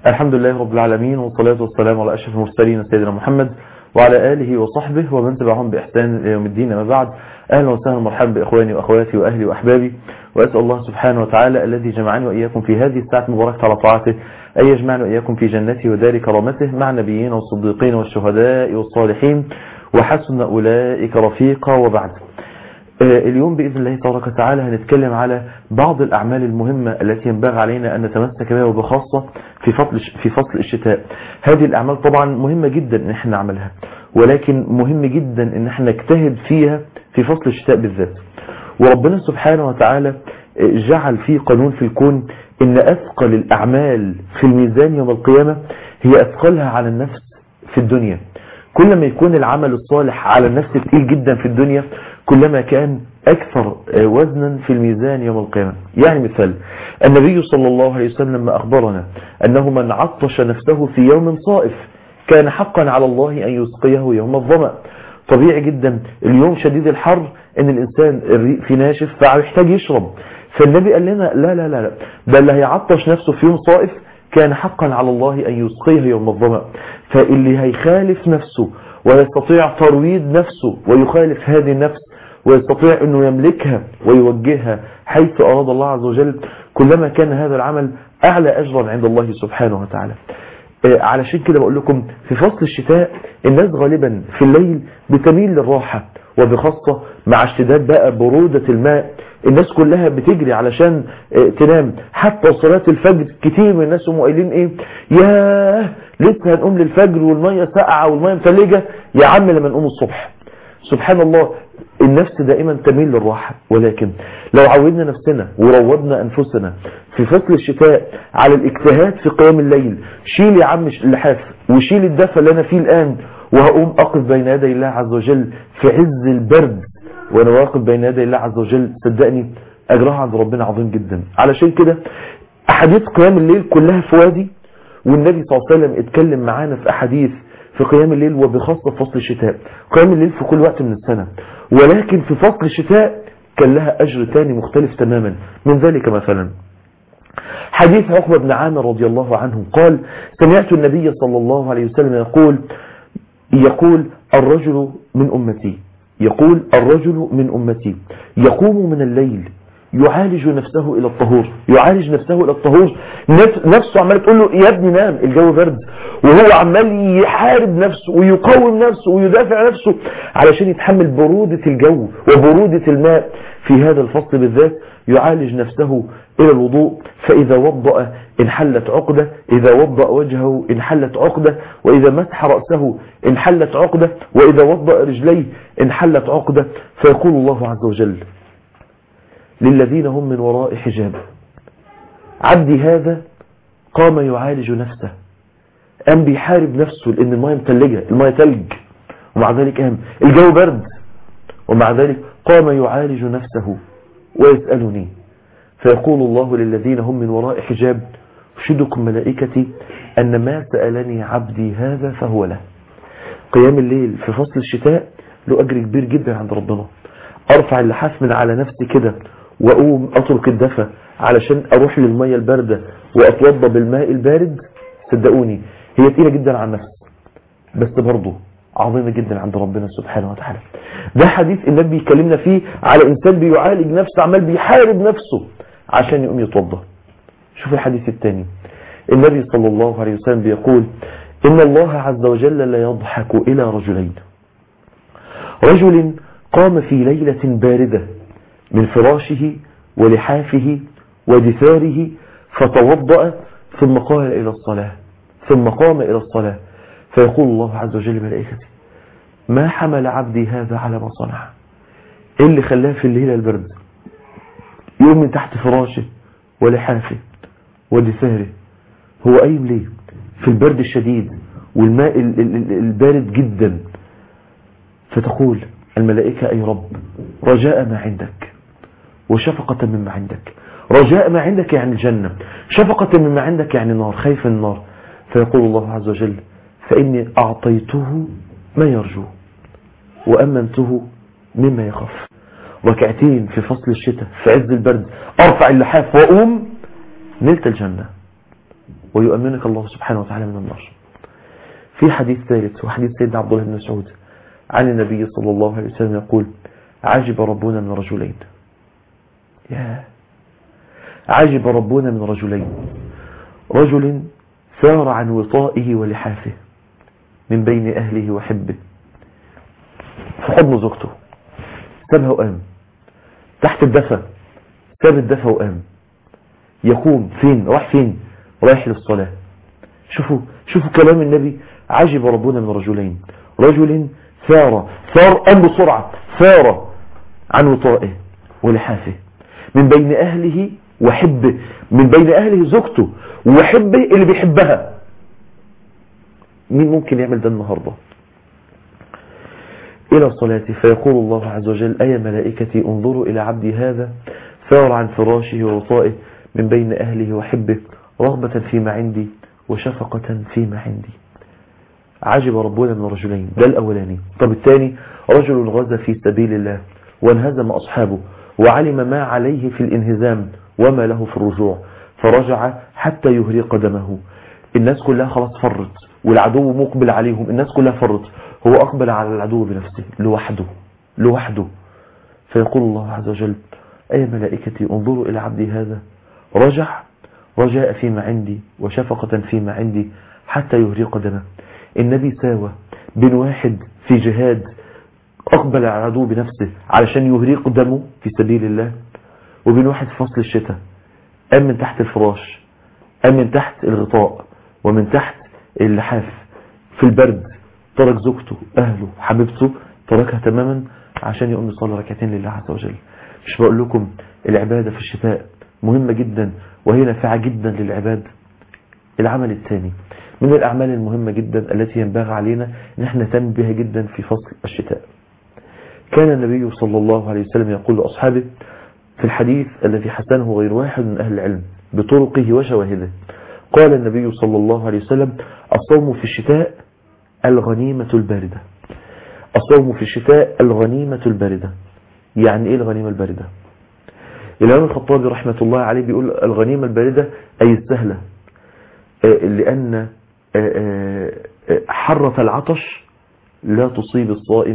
الحمد لله رب العالمين، والصلاة والسلام على أشرف المرسلين سيدنا محمد وعلى آله وصحبه ومن تبعهم بإحسان إلى يوم الدين. أما بعد، أهلا وسهلا ومرحبا بإخواني وأخواتي وأهلي وأحبابي، وأسأل الله سبحانه وتعالى الذي جمعني وإياكم في هذه الساعة المباركة على طاعته أن يجمعنا وإياكم في جنته ودار كرامته مع النبيين والصديقين والشهداء والصالحين وحسن أولئك رفيقا. وبعد، اليوم بإذن الله تبارك وتعالى هنتكلم على بعض الأعمال المهمة التي ينبغي علينا أن نتمسك بها، وبخاصة في فصل الشتاء. هذه الأعمال طبعا مهمة جدا أن احنا نعملها، ولكن مهم جدا أن احنا نجتهد فيها في فصل الشتاء بالذات. وربنا سبحانه وتعالى جعل فيه قانون في الكون أن أثقل الأعمال في الميزان يوم القيامة هي أثقلها على النفس في الدنيا. كلما يكون العمل الصالح على النفس تقيل جدا في الدنيا، كلما كان أكثر وزنا في الميزان يوم القيامة. يعني مثال، النبي صلى الله عليه وسلم لما أخبرنا أنه من عطش نفسه في يوم صائف كان حقا على الله أن يسقيه يوم الظمأ. طبيعي جدا اليوم شديد الحر أن الإنسان الريق في ناشف فيحتاج يشرب، فالنبي قال لنا لا لا لا لا، ده اللي هيعطش نفسه في يوم صائف كان حقا على الله أن يسقيه يوم الظمأ. فاللي هيخالف نفسه ويستطيع ترويض نفسه ويخالف هذه النفس ويستطيع أنه يملكها ويوجهها حيث أراد الله عز وجل، كلما كان هذا العمل أعلى أجرا عند الله سبحانه وتعالى. علشان كده بقول لكم في فصل الشتاء الناس غالبا في الليل بتميل للراحة، وبخاصة مع اشتداد بقى برودة الماء الناس كلها بتجري علشان تنام. حتى صلاة الفجر كتير من الناس هم قايلين ايه، ياه لسه هنقوم للفجر والمية ساقعة والمية متلجة، يا عم لما نقوم الصبح. سبحان الله، النفس دائما تميل للراحة، ولكن لو عودنا نفسنا وروضنا أنفسنا في فصل الشتاء على الاجتهاد في قيام الليل، شيل يا عم اللحاف وشيل الدفى اللي أنا فيه الآن وهقوم أقف بين يدي الله عز وجل في عز البرد وأنا واقف بين يدي الله عز وجل، صدقني أجرها عند ربنا عظيم جدا. علشان كده أحاديث قيام الليل كلها في وادي، والنبي صلى الله عليه وسلم اتكلم معانا في أحاديث في قيام الليل، وبخاصة فصل الشتاء. قيام الليل في كل وقت من السنة، ولكن في فصل الشتاء كان لها أجر تاني مختلف تماما. من ذلك مثلا حديث عقبة بن عامر رضي الله عنه قال: سمعت النبي صلى الله عليه وسلم يقول الرجل من أمتي يقوم من الليل يعالج نفسه إلى الطهور، نفسه عمال تقول له يا ابني نام الجو برد، وهو عمال يحارب نفسه ويقاوم نفسه ويدافع نفسه علشان يتحمل برودة الجو وبرودة الماء. في هذا الفصل بالذات يعالج نفسه إلى الوضوء، فإذا وضأ انحلت عقدة، إذا وضأ وجهه انحلت عقدة، وإذا مسح رأسه انحلت عقدة، وإذا وضأ رجليه انحلت عقدة. فيقول الله عز وجل للذين هم من وراء حجاب: عبدي هذا قام يعالج نفسه، قام بيحارب نفسه لأن الماء متلجة، الماء تلج، ومع ذلك قام الجو برد، ومع ذلك قام يعالج نفسه ويسألني. فيقول الله للذين هم من وراء حجاب: أشهدكم ملائكتي أن ما سألني عبدي هذا فهو له. قيام الليل في فصل الشتاء له أجر كبير جدا عند ربنا. أرفع اللحاف من على نفسي كده وأقوم أترك الدفى علشان أروح للمية الباردة وأتوضى بالماء البارد، صدقوني هي تقيلة جدا على النفس، بس برضه عظيمة جدا عند ربنا سبحانه وتعالى. ده حديث النبي يكلمنا فيه على إنسان بيعالج نفسه، عمال بيحارب نفسه عشان يقوم يتوضى. شوف الحديث الثاني، النبي صلى الله عليه وسلم بيقول: إن الله عز وجل لا يضحك إلى رجلين: رجل قام في ليلة باردة من فراشه ولحافه ودثاره فتوضأ ثم قام إلى الصلاة، فيقول الله عز وجل: ملائكتي ما حمل عبدي هذا على ما صنع؟ إيه اللي خلاه في الليلة البرد يقوم من تحت فراشه ولحافه ودثاره؟ هو قايم ليه في البرد الشديد والماء البارد جدا؟ فتقول الملائكة: أي رب، رجاء ما عندك وشفقة مما عندك. رجاء ما عندك يعني الجنة، شفقة مما عندك يعني النار، خايف من النار. فيقول الله عز وجل: فإني أعطيته ما يرجو وأمنته مما يخاف. ركعتين في فصل الشتاء في عز البرد، أرفع اللحاف وأقوم، نلت الجنة. ويؤمنك الله سبحانه وتعالى من النار. في حديث ثالث وحديث سيدنا عبد الله بن مسعود عن النبي صلى الله عليه وسلم يقول عجب ربنا من رجلين. عجب ربنا من رجلين، رجل سار عن وطائه ولحافه من بين أهله وحبه في حضن زوجته، سابها وقام تحت الدفا، ساب الدفا وقام يقوم فين؟ راح فين؟ رايح للصلاة. شوفوا كلام النبي، عجب ربنا من رجلين، رجل قام بسرعة، سار عن وطائه ولحافه من بين أهله وحبه، من بين أهله زوجته وحبه اللي بيحبها. مين ممكن يعمل ده النهاردة؟ إلى الصلاة فيقول الله عز وجل أي ملائكتي انظروا إلى عبدي هذا سار عن فراشه ووطائه من بين أهله وحبه رغبة فيما عندي وشفقة فيما عندي. عجب ربنا من رجلين، ده الأولاني. طب الثاني رجل غزا في سبيل الله وانهزم أصحابه وعلم ما عليه في الانهزام وما له في الرجوع فرجع حتى يهري قدمه. الناس كلها خلاص فرت والعدو مقبل عليهم، الناس كلها فرت، هو أقبل على العدو بنفسه لوحده. فيقول الله عز وجل أي ملائكتي انظروا إلى عبدي هذا رجاء فيما عندي وشفقة فيما عندي حتى يهري قدمه. النبي ساوى بين واحد في جهاد أقبل على العدو بنفسه علشان يهري قدمه في سبيل الله، وبين واحد في فصل الشتاء قام من تحت الفراش، قام من تحت الغطاء ومن تحت اللحاف في البرد، ترك زوجته أهله حبيبته تركها تماما عشان يقوم يصلي ركعتين لله عز وجل. مش بقول لكم العبادة في الشتاء مهمة جدا وهي نافعة جدا للعباد؟ العمل الثاني من الأعمال المهمة جدا التي ينبغي علينا ان احنا نهتم بها جدا في فصل الشتاء. كان النبي صلى الله عليه وسلم يقول لأصحابه في الحديث الذي حسنه غير واحد من أهل العلم بطرقه وشواهده، قال النبي صلى الله عليه وسلم الصوم في الشتاء الغنيمة الباردة. الصوم في الشتاء الغنيمة الباردة. يعني ايه الغنيمة الباردة؟ الإمام الخطابي رحمة الله عليه بيقول الغنيمة الباردة أي السهلة، لأن حرة العطش لا تصيب الصائم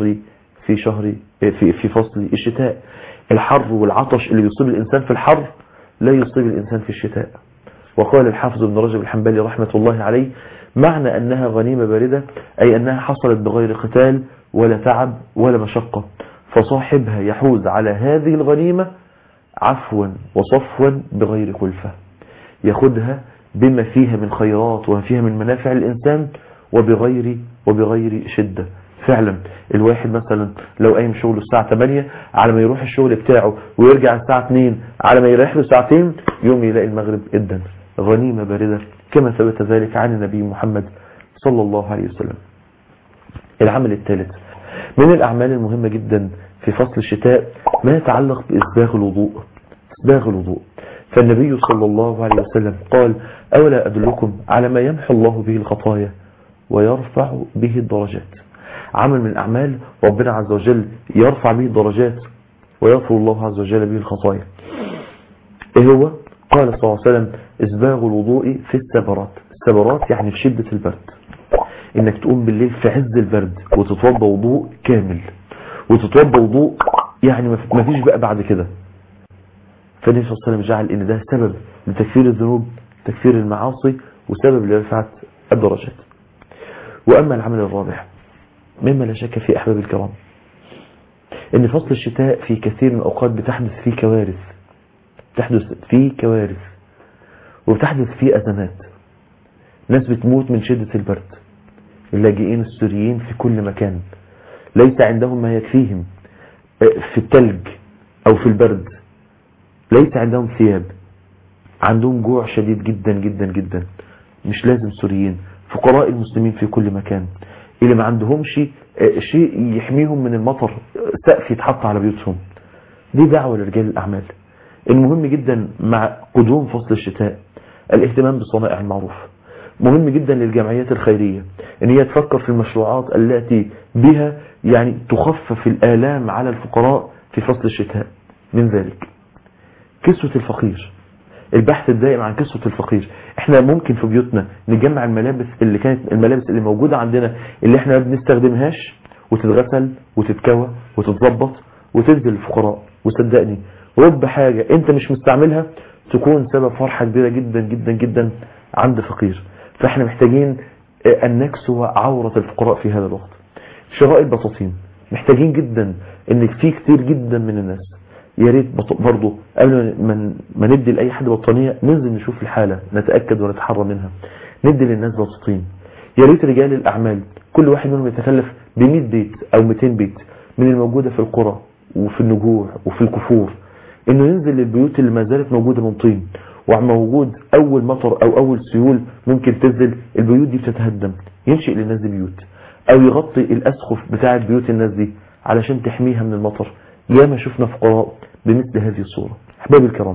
في فصل الشتاء. الحر والعطش اللي بيصيب الإنسان في الحر لا يصيب الإنسان في الشتاء. وقال الحافظ ابن رجب الحنبلي رحمة الله عليه معنى أنها غنيمة باردة أي أنها حصلت بغير قتال ولا تعب ولا مشقة، فصاحبها يحوز على هذه الغنيمة عفوا وصفوا بغير كلفة، ياخدها بما فيها من خيرات وما فيها من منافع الإنسان وبغير شدة. فعلا الواحد مثلا لو قايم شغله الساعة 8 على ما يروح الشغل بتاعه ويرجع الساعة 2 على ما يريح له ساعتين يوم يلاقي المغرب إدن. غنيمة باردة كما ثبت ذلك عن النبي محمد صلى الله عليه وسلم. العمل الثالث من الأعمال المهمة جدا في فصل الشتاء ما يتعلق بإسباغ الوضوء. فالنبي صلى الله عليه وسلم قال أولا أدلكم على ما يمحو الله به الخطايا ويرفع به الدرجات. عمل من الأعمال ربنا عز وجل يرفع به الدرجات ويغفر الله عز وجل به الخطايا. إيه هو؟ قال صلى الله عليه وسلم إسباغ الوضوء في السبرات يعني في شدة البرد، إنك تقوم بالليل في عز البرد وتتوضى وضوء كامل، وتتوضى وضوء يعني ما فيش بقى بعد كده. فالنبي صلى الله عليه وسلم جعل إن ده سبب لتكفير الذنوب، تكفير المعاصي، وسبب لرفعة الدرجات. وأما العمل الرابع مما لا شك في أحباب الكرام إن فصل الشتاء في كثير من الأوقات بتحدث فيه كوارث وبتحدث فيه أزمات. ناس بتموت من شدة البرد، اللاجئين السوريين في كل مكان ليس عندهم ما يكفيهم في التلج أو في البرد، ليس عندهم ثياب، عندهم جوع شديد جدا جدا جدا. مش لازم سوريين، فقراء المسلمين في كل مكان اللي ما عندهمش شيء يحميهم من المطر، سقف يتحط على بيوتهم. دي دعوة لرجال الأعمال. المهم جدا مع قدوم فصل الشتاء الاهتمام بصنائع المعروف. مهم جدا للجمعيات الخيرية ان هي تفكر في المشروعات التي بها يعني تخفف الآلام على الفقراء في فصل الشتاء. من ذلك كسوة الفقير. البحث الدائم عن كسوة الفقير. احنا ممكن في بيوتنا نجمع الملابس اللي كانت الملابس اللي موجودة عندنا اللي احنا ما بنستخدمهاش وتتغسل وتتكوى وتتظبط وتنزل للفقراء. وصدقني رب حاجة انت مش مستعملها تكون سبب فرحة كبيرة جدا جدا جدا عند فقير. فاحنا محتاجين ان نكسو عورة الفقراء في هذا الوقت. شراء البطاطين محتاجين جدا ان في كتير جدا من الناس، يا ريت برضه قبل ما ندي لاي حد بطانيه ننزل نشوف الحاله نتاكد ونتحرى منها، ندي للناس بطاطين. يا ريت رجال الاعمال كل واحد منهم يتكلف ب 100 بيت او 200 بيت من الموجوده في القرى وفي النجوع وفي الكفور، انه ينزل للبيوت اللي ما زالت موجوده من طين وموجود اول مطر او اول سيول ممكن تنزل البيوت دي بتتهدم، ينشئ للناس دي بيوت او يغطي الاسقف بتاعه بيوت الناس دي علشان تحميها من المطر. ياما شفنا فقراء بمثل هذه الصورة. احبابي الكرام،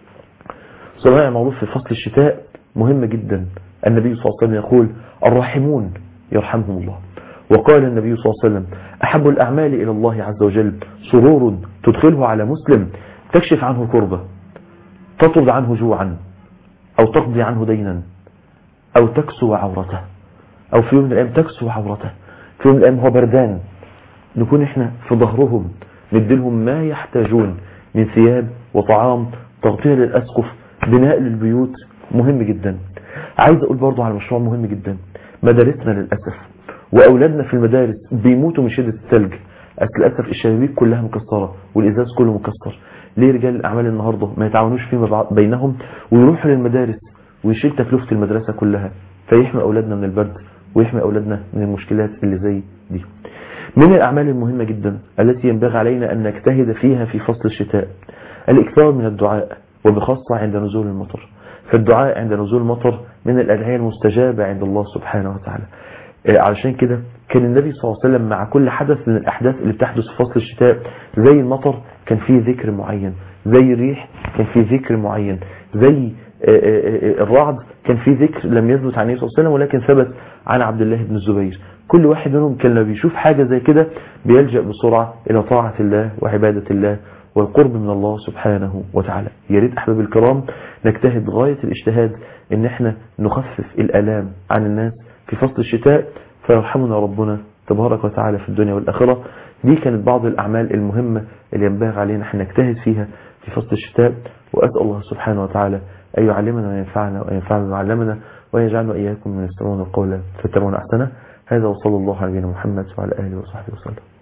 صناعة معروف في فصل الشتاء مهمة جدا. النبي صلى الله عليه وسلم يقول الراحمون يرحمهم الله. وقال النبي صلى الله عليه وسلم أحب الأعمال إلى الله عز وجل سرور تدخله على مسلم تكشف عنه كربة، تطرد عنه جوعا، أو تقضي عنه دينا، أو تكسو عورته، أو في يوم من الأيام تكسو عورته، في يوم من الأيام هو بردان نكون احنا في ظهرهم نديلهم ما يحتاجون من ثياب وطعام، تغطية للأسقف، بناء للبيوت. مهم جدا. عايز أقول برضو على مشروع مهم جدا. مدارسنا للأسف وأولادنا في المدارس بيموتوا من شدة الثلج. للأسف الشبابيك كلها مكسرة والإزاز كله مكسر. ليه رجال الأعمال النهاردة ما يتعاونوش فيما بينهم ويروحوا للمدارس ويشيل تكلفة المدرسة كلها فيحمي أولادنا من البرد ويحمي أولادنا من المشكلات اللي زي دي. من الأعمال المهمة جدا التي ينبغي علينا أن نجتهد فيها في فصل الشتاء الإكثار من الدعاء، وبخاصة عند نزول المطر. فالدعاء عند نزول المطر من الأدعية المستجابة عند الله سبحانه وتعالى. علشان كده كان النبي صلى الله عليه وسلم مع كل حدث من الأحداث اللي بتحدث في فصل الشتاء زي المطر كان فيه ذكر معين، زي الريح كان فيه ذكر معين، زي الرعد كان فيه ذكر لم يثبت عن النبي صلى الله عليه وسلم ولكن ثبت عن عبد الله بن الزبير. كل واحد منهم كان لما بيشوف حاجة زي كده بيلجأ بسرعة إلى طاعة الله وعبادة الله والقرب من الله سبحانه وتعالى. يا ريت أحباب الكرام نجتهد غاية الاجتهاد إن احنا نخفف الآلام عن الناس في فصل الشتاء فيرحمنا ربنا تبارك وتعالى في الدنيا والآخرة. دي كانت بعض الأعمال المهمة اللي ينبغي علينا احنا نجتهد فيها في فصل الشتاء. وأسأل الله سبحانه وتعالى أن يعلمنا وينفعنا وينفعنا ويعلمنا ويجعلنا إياكم من يستمعون القول فيتبعون أحسنه. هذا وصلى الله على نبينا محمد وعلى آله وصحبه وسلم.